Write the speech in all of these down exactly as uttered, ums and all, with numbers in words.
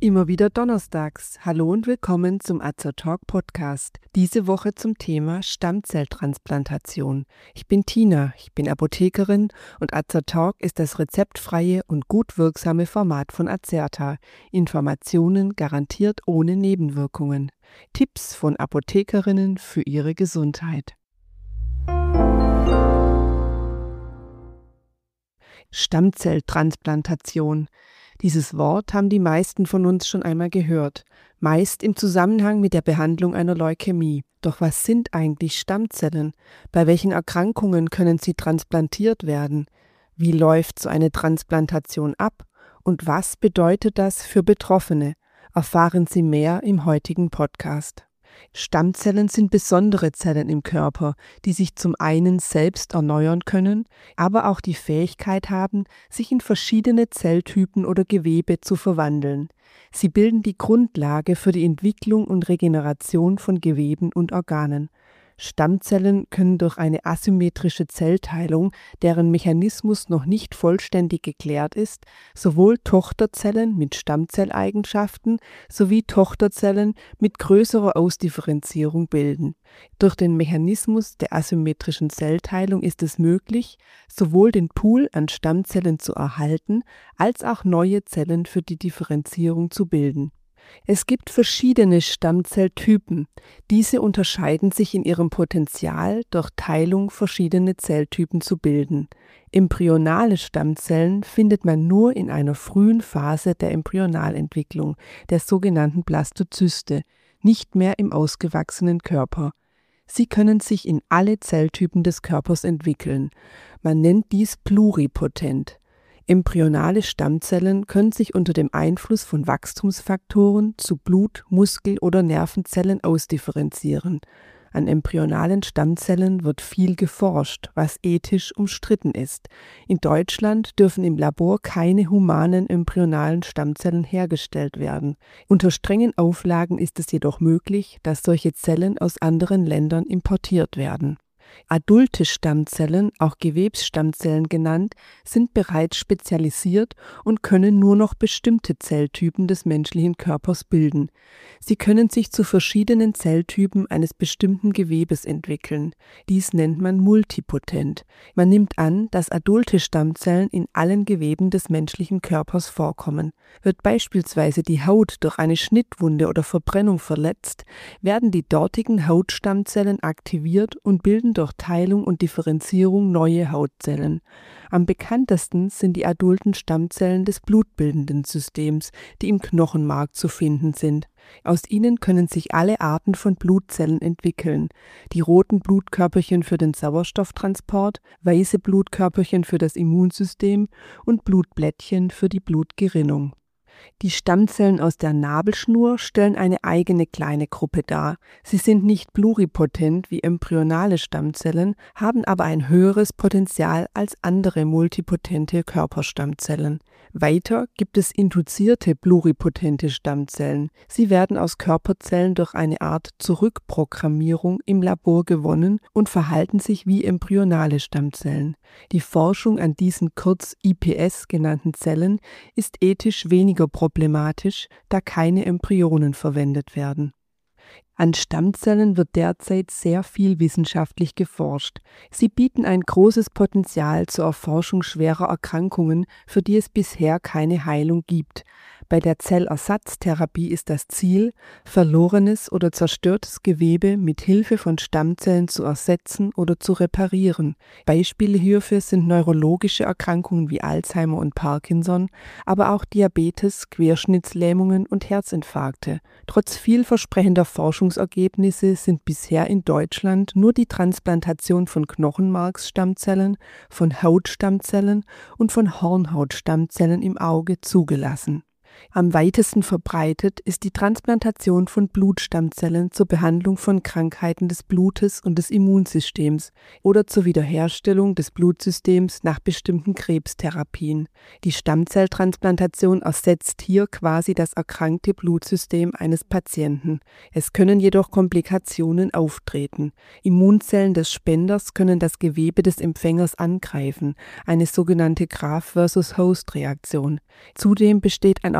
Immer wieder donnerstags. Hallo und willkommen zum Azertalk Podcast. Diese Woche zum Thema Stammzelltransplantation. Ich bin Tina, ich bin Apothekerin und Azertalk ist das rezeptfreie und gut wirksame Format von Azerta. Informationen garantiert ohne Nebenwirkungen. Tipps von Apothekerinnen für ihre Gesundheit. Stammzelltransplantation. Dieses Wort haben die meisten von uns schon einmal gehört, meist im Zusammenhang mit der Behandlung einer Leukämie. Doch was sind eigentlich Stammzellen? Bei welchen Erkrankungen können sie transplantiert werden? Wie läuft so eine Transplantation ab? Und was bedeutet das für Betroffene? Erfahren Sie mehr im heutigen Podcast. Stammzellen sind besondere Zellen im Körper, die sich zum einen selbst erneuern können, aber auch die Fähigkeit haben, sich in verschiedene Zelltypen oder Gewebe zu verwandeln. Sie bilden die Grundlage für die Entwicklung und Regeneration von Geweben und Organen. Stammzellen können durch eine asymmetrische Zellteilung, deren Mechanismus noch nicht vollständig geklärt ist, sowohl Tochterzellen mit Stammzelleigenschaften sowie Tochterzellen mit größerer Ausdifferenzierung bilden. Durch den Mechanismus der asymmetrischen Zellteilung ist es möglich, sowohl den Pool an Stammzellen zu erhalten, als auch neue Zellen für die Differenzierung zu bilden. Es gibt verschiedene Stammzelltypen. Diese unterscheiden sich in ihrem Potenzial, durch Teilung verschiedene Zelltypen zu bilden. Embryonale Stammzellen findet man nur in einer frühen Phase der Embryonalentwicklung, der sogenannten Blastozyste, nicht mehr im ausgewachsenen Körper. Sie können sich in alle Zelltypen des Körpers entwickeln. Man nennt dies pluripotent. Embryonale Stammzellen können sich unter dem Einfluss von Wachstumsfaktoren zu Blut-, Muskel- oder Nervenzellen ausdifferenzieren. An embryonalen Stammzellen wird viel geforscht, was ethisch umstritten ist. In Deutschland dürfen im Labor keine humanen embryonalen Stammzellen hergestellt werden. Unter strengen Auflagen ist es jedoch möglich, dass solche Zellen aus anderen Ländern importiert werden. Adulte Stammzellen, auch Gewebsstammzellen genannt, sind bereits spezialisiert und können nur noch bestimmte Zelltypen des menschlichen Körpers bilden. Sie können sich zu verschiedenen Zelltypen eines bestimmten Gewebes entwickeln. Dies nennt man multipotent. Man nimmt an, dass adulte Stammzellen in allen Geweben des menschlichen Körpers vorkommen. Wird beispielsweise die Haut durch eine Schnittwunde oder Verbrennung verletzt, werden die dortigen Hautstammzellen aktiviert und bilden durch Teilung und Differenzierung neue Hautzellen. Am bekanntesten sind die adulten Stammzellen des blutbildenden Systems, die im Knochenmark zu finden sind. Aus ihnen können sich alle Arten von Blutzellen entwickeln. Die roten Blutkörperchen für den Sauerstofftransport, weiße Blutkörperchen für das Immunsystem und Blutblättchen für die Blutgerinnung. Die Stammzellen aus der Nabelschnur stellen eine eigene kleine Gruppe dar. Sie sind nicht pluripotent wie embryonale Stammzellen, haben aber ein höheres Potenzial als andere multipotente Körperstammzellen. Weiter gibt es induzierte pluripotente Stammzellen. Sie werden aus Körperzellen durch eine Art Zurückprogrammierung im Labor gewonnen und verhalten sich wie embryonale Stammzellen. Die Forschung an diesen kurz I P S genannten Zellen ist ethisch weniger problematisch, da keine Embryonen verwendet werden. An Stammzellen wird derzeit sehr viel wissenschaftlich geforscht. Sie bieten ein großes Potenzial zur Erforschung schwerer Erkrankungen, für die es bisher keine Heilung gibt. Bei der Zellersatztherapie ist das Ziel, verlorenes oder zerstörtes Gewebe mit Hilfe von Stammzellen zu ersetzen oder zu reparieren. Beispiele hierfür sind neurologische Erkrankungen wie Alzheimer und Parkinson, aber auch Diabetes, Querschnittslähmungen und Herzinfarkte. Trotz vielversprechender Forschungsergebnisse sind bisher in Deutschland nur die Transplantation von Knochenmarksstammzellen, von Hautstammzellen und von Hornhautstammzellen im Auge zugelassen. Am weitesten verbreitet ist die Transplantation von Blutstammzellen zur Behandlung von Krankheiten des Blutes und des Immunsystems oder zur Wiederherstellung des Blutsystems nach bestimmten Krebstherapien. Die Stammzelltransplantation ersetzt hier quasi das erkrankte Blutsystem eines Patienten. Es können jedoch Komplikationen auftreten. Immunzellen des Spenders können das Gewebe des Empfängers angreifen, eine sogenannte Graft-versus-Host-Reaktion. Zudem besteht ein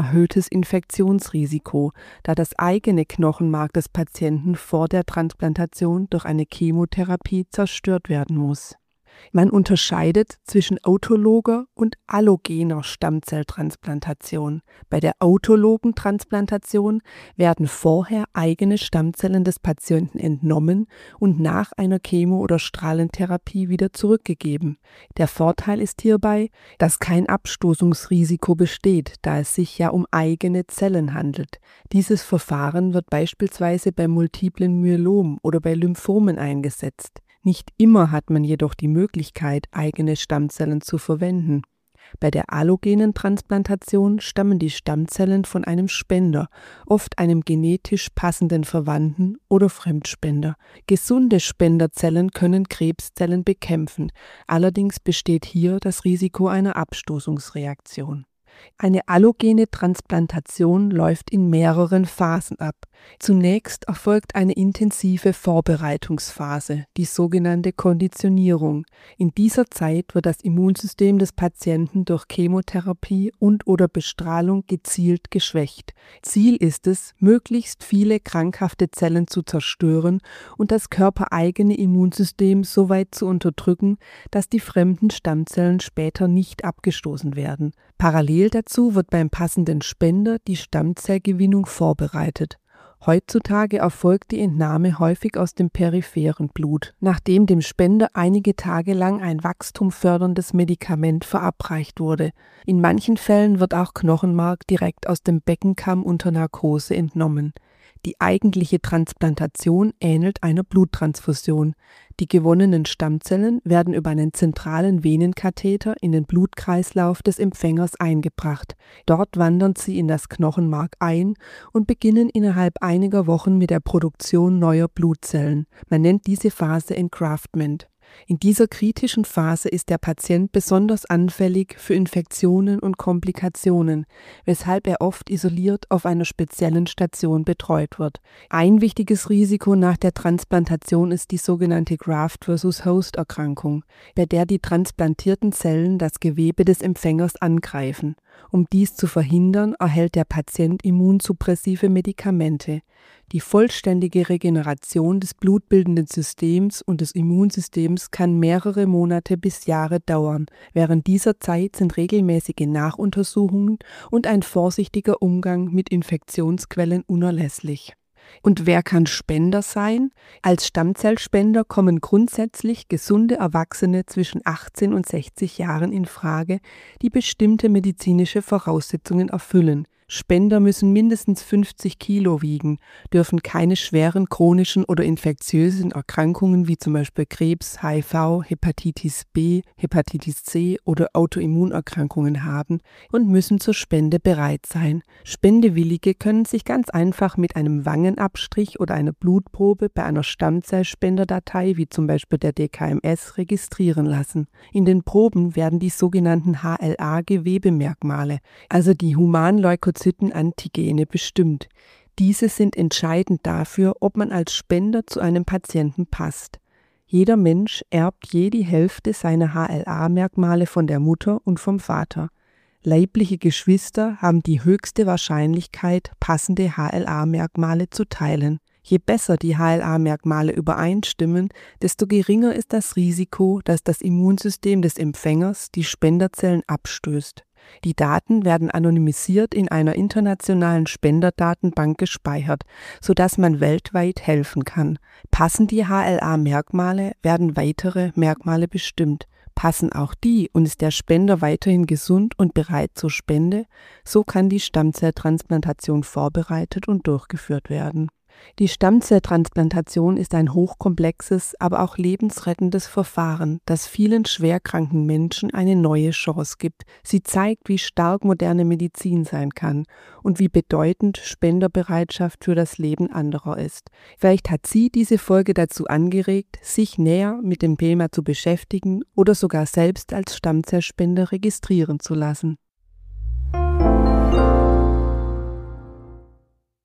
erhöhtes Infektionsrisiko, da das eigene Knochenmark des Patienten vor der Transplantation durch eine Chemotherapie zerstört werden muss. Man unterscheidet zwischen autologer und allogener Stammzelltransplantation. Bei der autologen Transplantation werden vorher eigene Stammzellen des Patienten entnommen und nach einer Chemo- oder Strahlentherapie wieder zurückgegeben. Der Vorteil ist hierbei, dass kein Abstoßungsrisiko besteht, da es sich ja um eigene Zellen handelt. Dieses Verfahren wird beispielsweise bei multiplen Myelom oder bei Lymphomen eingesetzt. Nicht immer hat man jedoch die Möglichkeit, eigene Stammzellen zu verwenden. Bei der allogenen Transplantation stammen die Stammzellen von einem Spender, oft einem genetisch passenden Verwandten oder Fremdspender. Gesunde Spenderzellen können Krebszellen bekämpfen, allerdings besteht hier das Risiko einer Abstoßungsreaktion. Eine allogene Transplantation läuft in mehreren Phasen ab. Zunächst erfolgt eine intensive Vorbereitungsphase, die sogenannte Konditionierung. In dieser Zeit wird das Immunsystem des Patienten durch Chemotherapie und/oder Bestrahlung gezielt geschwächt. Ziel ist es, möglichst viele krankhafte Zellen zu zerstören und das körpereigene Immunsystem so weit zu unterdrücken, dass die fremden Stammzellen später nicht abgestoßen werden. Parallel dazu wird beim passenden Spender die Stammzellgewinnung vorbereitet. Heutzutage erfolgt die Entnahme häufig aus dem peripheren Blut, nachdem dem Spender einige Tage lang ein wachstumförderndes Medikament verabreicht wurde. In manchen Fällen wird auch Knochenmark direkt aus dem Beckenkamm unter Narkose entnommen. Die eigentliche Transplantation ähnelt einer Bluttransfusion. Die gewonnenen Stammzellen werden über einen zentralen Venenkatheter in den Blutkreislauf des Empfängers eingebracht. Dort wandern sie in das Knochenmark ein und beginnen innerhalb einiger Wochen mit der Produktion neuer Blutzellen. Man nennt diese Phase Engraftment. In dieser kritischen Phase ist der Patient besonders anfällig für Infektionen und Komplikationen, weshalb er oft isoliert auf einer speziellen Station betreut wird. Ein wichtiges Risiko nach der Transplantation ist die sogenannte Graft-versus-Host-Erkrankung, bei der die transplantierten Zellen das Gewebe des Empfängers angreifen. Um dies zu verhindern, erhält der Patient immunsuppressive Medikamente. Die vollständige Regeneration des blutbildenden Systems und des Immunsystems kann mehrere Monate bis Jahre dauern. Während dieser Zeit sind regelmäßige Nachuntersuchungen und ein vorsichtiger Umgang mit Infektionsquellen unerlässlich. Und wer kann Spender sein? Als Stammzellspender kommen grundsätzlich gesunde Erwachsene zwischen achtzehn und sechzig Jahren in Frage, die bestimmte medizinische Voraussetzungen erfüllen. Spender müssen mindestens fünfzig Kilo wiegen, dürfen keine schweren chronischen oder infektiösen Erkrankungen wie zum Beispiel Krebs, H I V, Hepatitis B, Hepatitis C oder Autoimmunerkrankungen haben und müssen zur Spende bereit sein. Spendewillige können sich ganz einfach mit einem Wangenabstrich oder einer Blutprobe bei einer Stammzellspenderdatei wie zum Beispiel der D K M S registrieren lassen. In den Proben werden die sogenannten H L A-Gewebemerkmale, also die Humanleukozyten-Antigene, bestimmt. Diese sind entscheidend dafür, ob man als Spender zu einem Patienten passt. Jeder Mensch erbt je die Hälfte seiner H L A-Merkmale von der Mutter und vom Vater. Leibliche Geschwister haben die höchste Wahrscheinlichkeit, passende H L A-Merkmale zu teilen. Je besser die H L A-Merkmale übereinstimmen, desto geringer ist das Risiko, dass das Immunsystem des Empfängers die Spenderzellen abstößt. Die Daten werden anonymisiert in einer internationalen Spenderdatenbank gespeichert, sodass man weltweit helfen kann. Passen die H L A-Merkmale, werden weitere Merkmale bestimmt. Passen auch die und ist der Spender weiterhin gesund und bereit zur Spende, so kann die Stammzelltransplantation vorbereitet und durchgeführt werden. Die Stammzelltransplantation ist ein hochkomplexes, aber auch lebensrettendes Verfahren, das vielen schwerkranken Menschen eine neue Chance gibt. Sie zeigt, wie stark moderne Medizin sein kann und wie bedeutend Spenderbereitschaft für das Leben anderer ist. Vielleicht hat Sie diese Folge dazu angeregt, sich näher mit dem Thema zu beschäftigen oder sogar selbst als Stammzellspender registrieren zu lassen.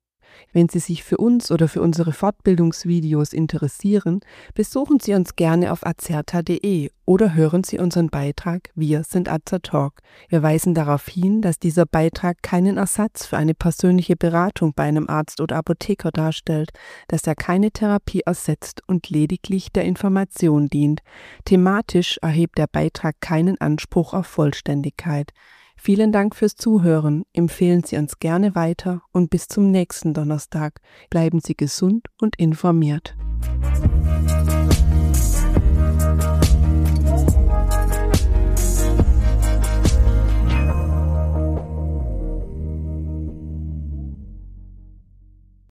Wenn Sie sich für uns oder für unsere Fortbildungsvideos interessieren, besuchen Sie uns gerne auf azerta punkt de oder hören Sie unseren Beitrag Wir sind Azertalk. Wir weisen darauf hin, dass dieser Beitrag keinen Ersatz für eine persönliche Beratung bei einem Arzt oder Apotheker darstellt, dass er keine Therapie ersetzt und lediglich der Information dient. Thematisch erhebt der Beitrag keinen Anspruch auf Vollständigkeit. Vielen Dank fürs Zuhören, empfehlen Sie uns gerne weiter und bis zum nächsten Donnerstag. Bleiben Sie gesund und informiert.